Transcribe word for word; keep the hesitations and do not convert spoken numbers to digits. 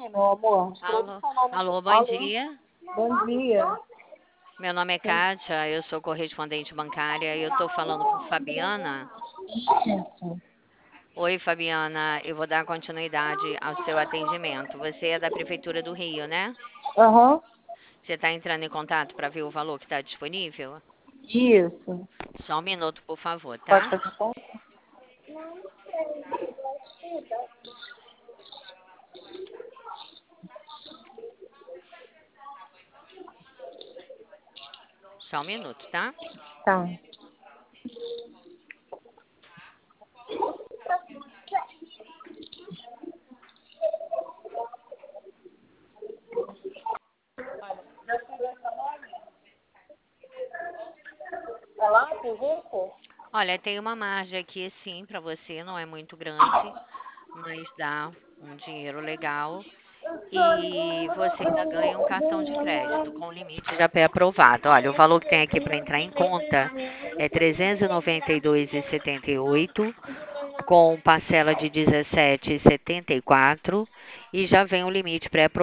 aqui, meu amor. Escreve Alô, seu nome aqui. alô, bom Alô? dia. Bom dia. Meu nome é Kátia, eu sou correspondente bancária e eu estou falando com Fabiana. Isso. Oi, Fabiana, eu vou dar continuidade ao seu atendimento. Você é da Prefeitura do Rio, né? Aham. Você está entrando em contato para ver o valor que está disponível? Isso. Só um minuto, por favor, Pode tá? fazer conta? Só um minuto, tá? Tá. É lá, tem jeito? Olha, tem uma margem aqui, sim, para você, não é muito grande, mas dá um dinheiro legal. E você ainda ganha um cartão de crédito com limite já pré-aprovado. Olha, o valor que tem aqui para entrar em conta é trezentos e noventa e dois reais e setenta e oito centavos, com parcela de dezessete reais e setenta e quatro centavos, e já vem o limite pré-aprovado